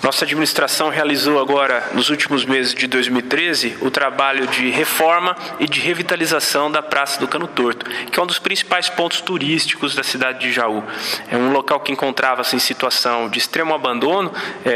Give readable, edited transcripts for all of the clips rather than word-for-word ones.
Nossa administração realizou agora, nos últimos meses de 2013, o trabalho de reforma e de revitalização da Praça do Cano Torto, que é um dos principais pontos turísticos da cidade de Jaú. É um local que encontrava-se em situação de extremo abandono,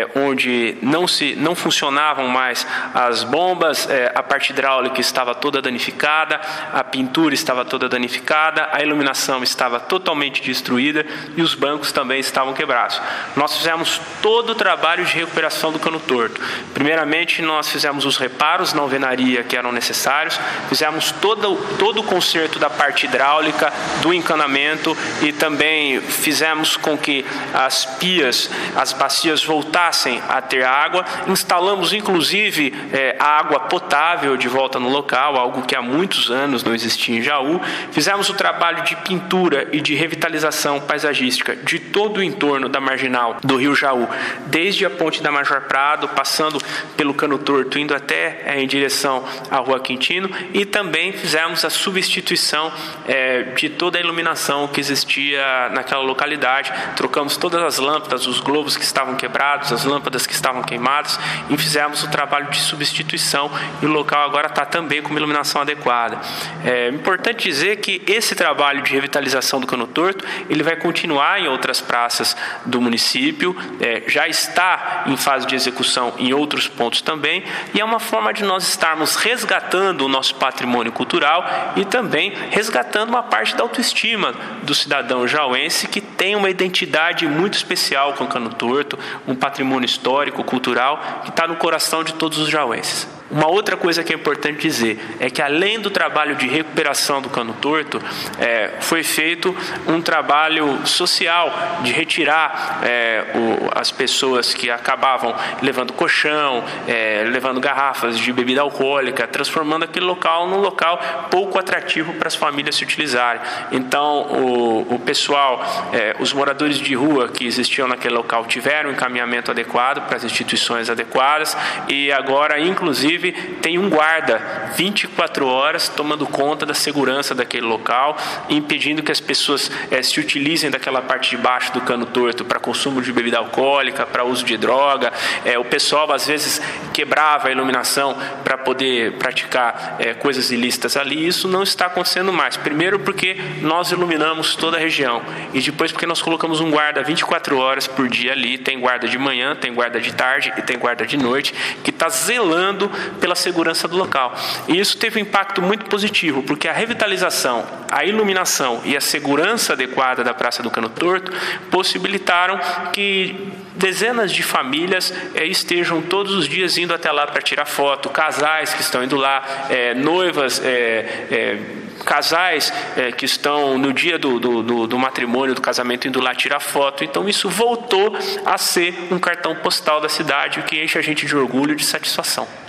onde não funcionavam mais as bombas, a parte hidráulica estava toda danificada, a pintura estava toda danificada, a iluminação estava totalmente destruída e os bancos também estavam quebrados. Nós fizemos todo o trabalho de recuperação do Cano Torto. Primeiramente, nós fizemos os reparos na alvenaria que eram necessários, fizemos todo o conserto da parte hidráulica, do encanamento e também fizemos com que as pias, as bacias voltassem a ter água. Instalamos, inclusive, a água potável de volta no local, algo que há muitos anos não existia em Jaú. Fizemos o trabalho de pintura e de revitalização paisagística de todo o entorno da marginal do Rio Jaú, desde a ponte da Major Prado, passando pelo Cano Torto, indo até em direção à Rua Quintino, e também fizemos a substituição de toda a iluminação que existia naquela localidade. Trocamos todas as lâmpadas, os globos que estavam quebrados, as lâmpadas que estavam queimadas, e fizemos o trabalho de substituição, e o local agora está também com uma iluminação adequada. É importante dizer que esse trabalho de revitalização do Cano Torto, ele vai continuar em outras praças do município, já está em fase de execução em outros pontos também, e é uma forma de nós estarmos resgatando o nosso patrimônio cultural e também resgatando uma parte da autoestima do cidadão jauense, que tem uma identidade muito especial com o Cano Torto, um patrimônio histórico, cultural, que está no coração de todos os jauenses. Uma outra coisa que é importante dizer é que, além do trabalho de recuperação do Cano Torto, foi feito um trabalho social de retirar as pessoas que acabavam levando colchão, levando garrafas de bebida alcoólica, transformando aquele local num local pouco atrativo para as famílias se utilizarem. Então, o pessoal, os moradores de rua que existiam naquele local tiveram um encaminhamento adequado para as instituições adequadas, e agora, inclusive, tem um guarda 24 horas tomando conta da segurança daquele local, impedindo que as pessoas se utilizem daquela parte de baixo do Cano Torto para consumo de bebida alcoólica, para uso de droga. O pessoal às vezes quebrava a iluminação para poder praticar coisas ilícitas ali. Isso não está acontecendo mais. Primeiro porque nós iluminamos toda a região, e depois porque nós colocamos um guarda 24 horas por dia ali. Tem guarda de manhã, tem guarda de tarde e tem guarda de noite, que está zelando pela segurança do local. E isso teve um impacto muito positivo, porque a revitalização, a iluminação e a segurança adequada da Praça do Cano Torto possibilitaram que dezenas de famílias estejam todos os dias indo até lá para tirar foto, casais que estão indo lá, noivas, casais que estão no dia do matrimônio, do casamento, indo lá tirar foto. Então isso voltou a ser um cartão postal da cidade, o que enche a gente de orgulho e de satisfação.